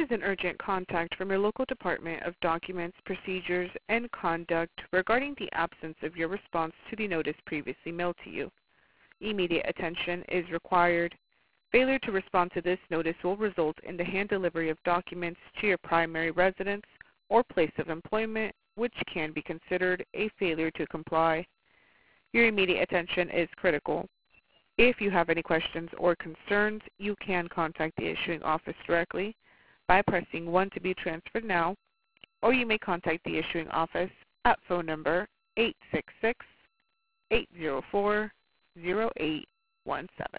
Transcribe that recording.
is an urgent contact from your local Department of Documents, Procedures, and Conduct regarding the absence of your response to the notice previously mailed to you. Immediate attention is required. Failure to respond to this notice will result in the hand delivery of documents to your primary residence or place of employment, which can be considered a failure to comply. Your immediate attention is critical. If you have any questions or concerns, you can contact the issuing office directly by pressing 1 to be transferred now, or you may contact the issuing office at phone number 866-804-0817.